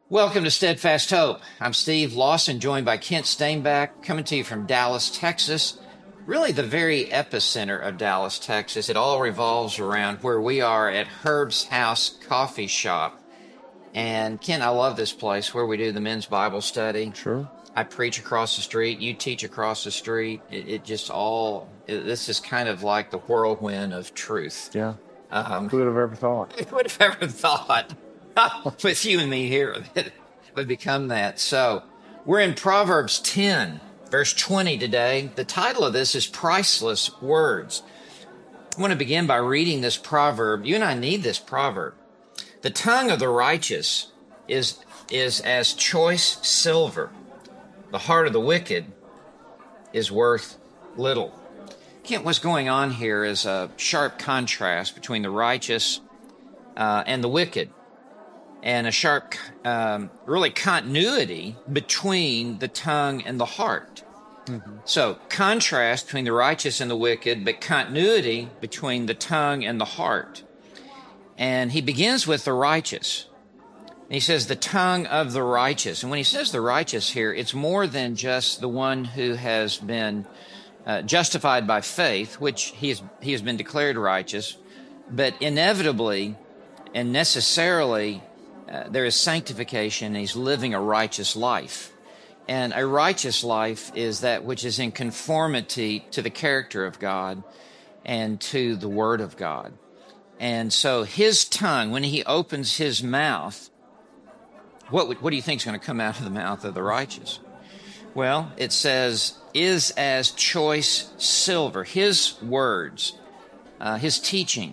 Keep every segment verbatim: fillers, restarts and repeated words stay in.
Welcome to Steadfast Hope. I'm Steve Lawson, joined by Kent Stainback, coming to you from Dallas, Texas. Really the very epicenter of Dallas, Texas. It all revolves around where we are at Herb's House Coffee Shop. And Kent, I love this place where we do the men's Bible study. Sure. I preach across the street. You teach across the street. It, it just all, it, this is kind of like the whirlwind of truth. Yeah. Um, Who would have ever thought? Who would have ever thought with you and me here that it would become that? So we're in Proverbs ten, verse twenty today. The title of this is Priceless Words. I want to begin by reading this proverb. You and I need this proverb. The tongue of the righteous is, is as choice silver. The heart of the wicked is worth little. Kent, what's going on here is a sharp contrast between the righteous uh, and the wicked, and a sharp, um, really continuity between the tongue and the heart. Mm-hmm. So, contrast between the righteous and the wicked, but continuity between the tongue and the heart. And he begins with the righteous. And he says, the tongue of the righteous. And when he says the righteous here, it's more than just the one who has been uh, justified by faith, which he has, he has been declared righteous, but inevitably and necessarily uh, there is sanctification, and he's living a righteous life. And a righteous life is that which is in conformity to the character of God and to the Word of God. And so his tongue, when he opens his mouth, what, what do you think is going to come out of the mouth of the righteous? Well, it says, is as choice silver. His words, uh, his teaching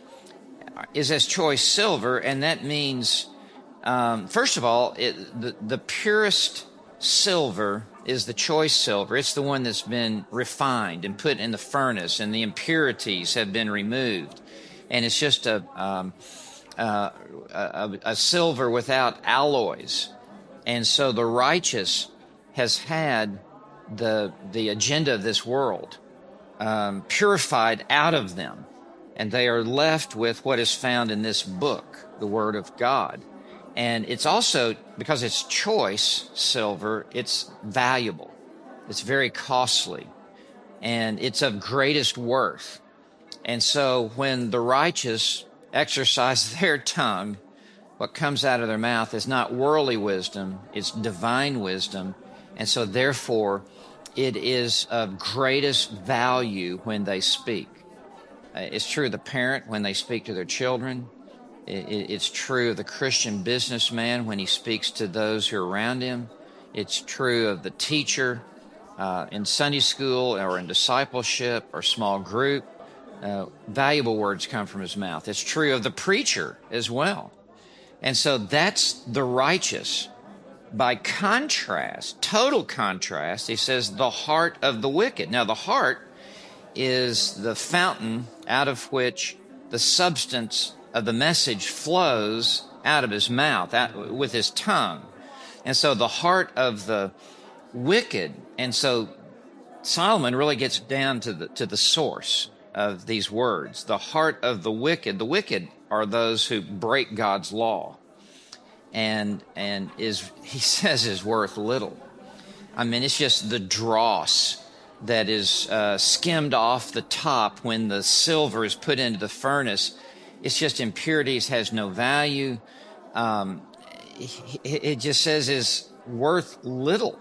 is as choice silver, and that means, um, first of all, it, the, the purest silver is the choice silver. It's the one that's been refined and put in the furnace, and the impurities have been removed. And it's just a, um, uh, a, a silver without alloys. And so the righteous has had the the agenda of this world um, purified out of them, and they are left with what is found in this book, the Word of God. And it's also, because it's choice silver, it's valuable. It's very costly, and it's of greatest worth. And so when the righteous exercise their tongue, what comes out of their mouth is not worldly wisdom, it's divine wisdom. And so therefore, it is of greatest value when they speak. Uh, it's true of the parent when they speak to their children. It, it, it's true of the Christian businessman when he speaks to those who are around him. It's true of the teacher uh, in Sunday school or in discipleship or small group. Uh, valuable words come from his mouth. It's true of the preacher as well. And so that's the righteous. By contrast, total contrast, he says the heart of the wicked. Now, the heart is the fountain out of which the substance of the message flows out of his mouth, out, with his tongue. And so the heart of the wicked. And so Solomon really gets down to the to the source of these words. The heart of the wicked. The wicked are those who break God's law, and and is he says is worth little. I mean, it's just the dross that is uh, skimmed off the top when the silver is put into the furnace. It's just impurities, has no value. Um, it, it just says is worth little.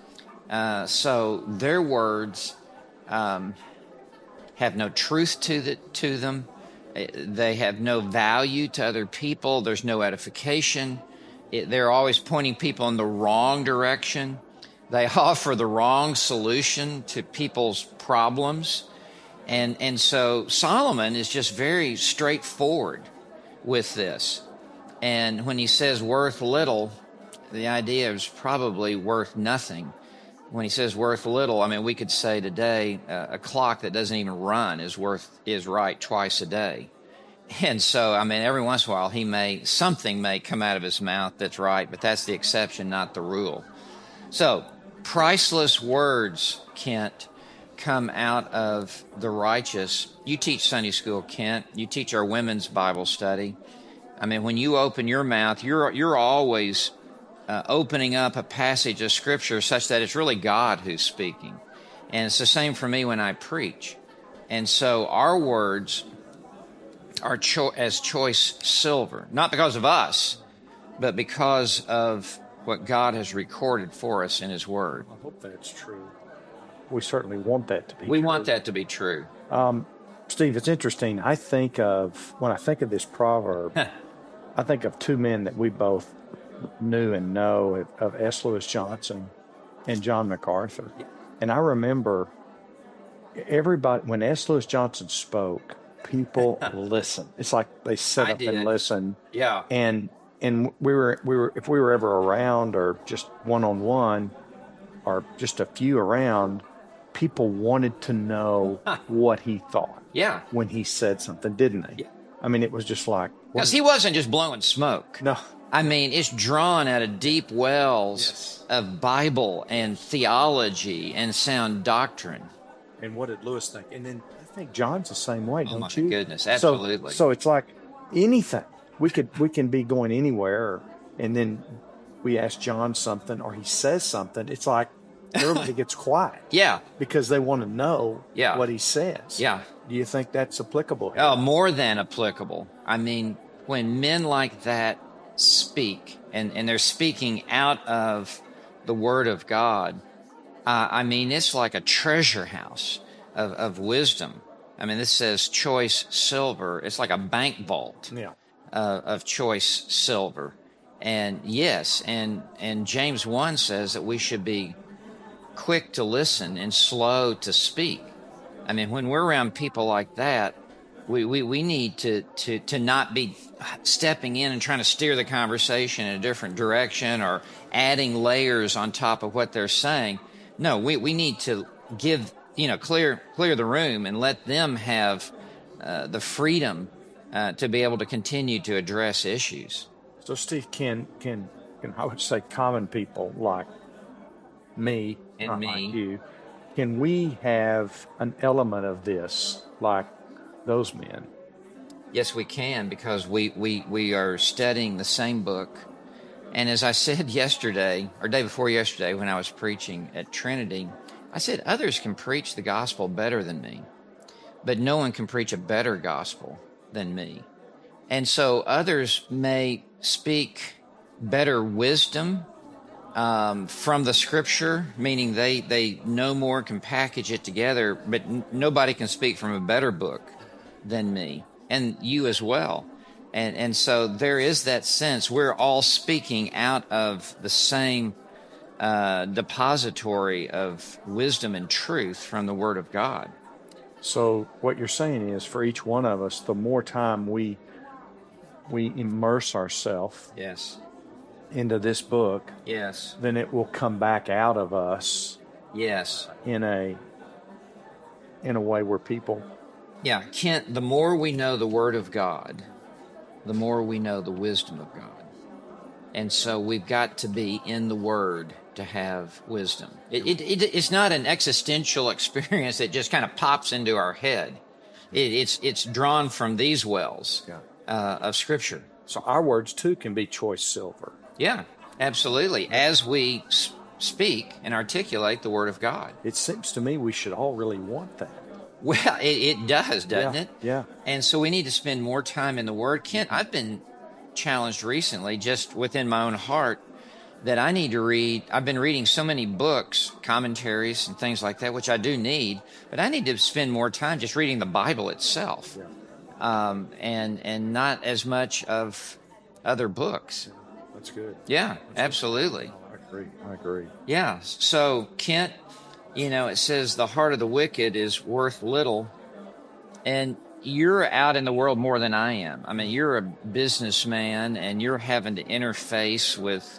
Uh, so their words um, have no truth to the, to them. They have no value to other people. There's no edification. It, they're always pointing people in the wrong direction. They offer the wrong solution to people's problems. And, and so Solomon is just very straightforward with this. And when he says worth little, the idea is probably worth nothing. When he says worth little, I mean, we could say today uh, a clock that doesn't even run is worth is right twice a day. And so, I mean, every once in a while, he may something may come out of his mouth that's right, but that's the exception, not the rule. So, priceless words, Kent, come out of the righteous. You teach Sunday school, Kent. You teach our women's Bible study. I mean, when you open your mouth, you're you're always uh, opening up a passage of Scripture such that it's really God who's speaking. And it's the same for me when I preach. And so our words are cho- as choice silver, not because of us, but because of what God has recorded for us in His Word. I hope that's true. We certainly want that to be We true. want that to be true. Um, Steve, it's interesting. I think of, when I think of this proverb, I think of two men that we both knew and know, of S. Lewis Johnson and John MacArthur. And I remember everybody, when S. Lewis Johnson spoke, people listened. It's like they sit I up did. and listen. Yeah. And and we were we were if we were ever around or just one on one or just a few around, people wanted to know what he thought. Yeah. When he said something, didn't they? Yeah. I mean, it was just like, Because he wasn't just blowing smoke. no. I mean, it's drawn out of deep wells Yes. of Bible and theology and sound doctrine. And what did Lewis think? And then I think John's the same way, Oh, don't my you? goodness, So- absolutely. So, it's like anything. We could we can be going anywhere, and then we ask John something, or he says something. It's like everybody gets quiet Yeah. because they want to know Yeah. what he says. Yeah. Do you think that's applicable here? Oh, more than applicable. I mean, when men like that speak, and, and they're speaking out of the Word of God, uh, I mean, it's like a treasure house of, of wisdom. I mean, this says choice silver. It's like a bank vault Yeah. uh, of choice silver. And yes, and, and James one says that we should be quick to listen and slow to speak. I mean, when we're around people like that, we, we, we need to, to, to not be stepping in and trying to steer the conversation in a different direction or adding layers on top of what they're saying. No, we, we need to give, you know, clear clear the room and let them have uh, the freedom uh, to be able to continue to address issues. So, Steve, can can can I would say common people like me And not me. like you, can we have an element of this like those men? Yes, we can, because we, we, we are studying the same book. And as I said yesterday, or day before yesterday, when I was preaching at Trinity, I said others can preach the gospel better than me, but no one can preach a better gospel than me. And so others may speak better wisdom um, from the Scripture, meaning they, they know more, can package it together, but n- nobody can speak from a better book than me, and you as well. And and so there is that sense we're all speaking out of the same uh, depository of wisdom and truth from the Word of God. So what you're saying is, for each one of us, the more time we we immerse ourselves Yes. into this book, Yes. then it will come back out of us Yes. in a in a way where people. Yeah, Kent, the more we know the Word of God, the more we know the wisdom of God. And so we've got to be in the Word to have wisdom. It, it, it, it's not an existential experience that just kind of pops into our head. It, it's, it's drawn from these wells Yeah. uh, of Scripture. So our words too can be choice silver. Yeah, absolutely. As we s- speak and articulate the Word of God. It seems to me we should all really want that. Well, it, it does, doesn't Yeah, it? yeah. And so we need to spend more time in the Word. Kent, I've been challenged recently, just within my own heart, that I need to read. I've been reading so many books, commentaries, and things like that, which I do need, but I need to spend more time just reading the Bible itself, Yeah. um, and and not as much of other books. That's good. Yeah, absolutely. I agree. I agree. Yeah. So, Kent, you know, it says the heart of the wicked is worth little. And you're out in the world more than I am. I mean, you're a businessman and you're having to interface with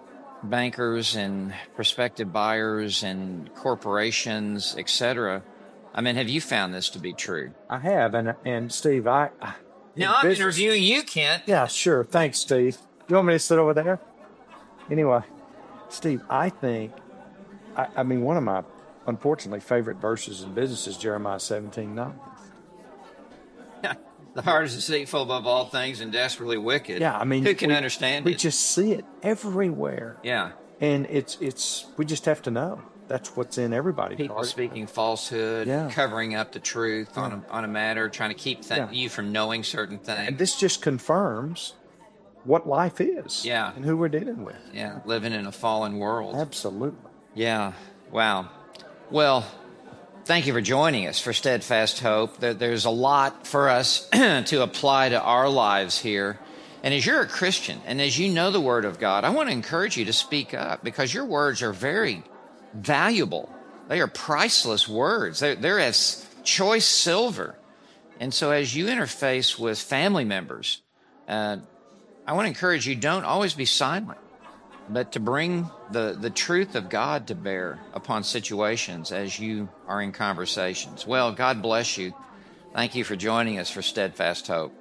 bankers and prospective buyers and corporations, et cetera. I mean, have you found this to be true? I have, and and Steve, I. I Now, I'm business- interviewing you, Kent. Yeah, sure. Thanks, Steve. You want me to sit over there? Anyway, Steve, I think, I, I mean, one of my, unfortunately, favorite verses in business is Jeremiah seventeen nine. The The heart is deceitful above all things and desperately wicked. Yeah, I mean, who can we, understand we it? We just see it everywhere. Yeah. And it's, it's, we just have to know. That's what's in everybody. People heart. speaking falsehood, yeah. covering up the truth yeah. on, a, on a matter, trying to keep th- yeah. you from knowing certain things. And this just confirms what life is. Yeah. And who we're dealing with. Yeah, living in a fallen world. Absolutely. Yeah, wow. Well, thank you for joining us for Steadfast Hope. There's a lot for us to apply to our lives here. And as you're a Christian, and as you know the Word of God, I want to encourage you to speak up, because your words are very valuable. They are priceless words. They're, they're as choice silver. And so as you interface with family members, uh, I want to encourage you, don't always be silent, but to bring the, the truth of God to bear upon situations as you are in conversations. Well, God bless you. Thank you for joining us for Steadfast Hope.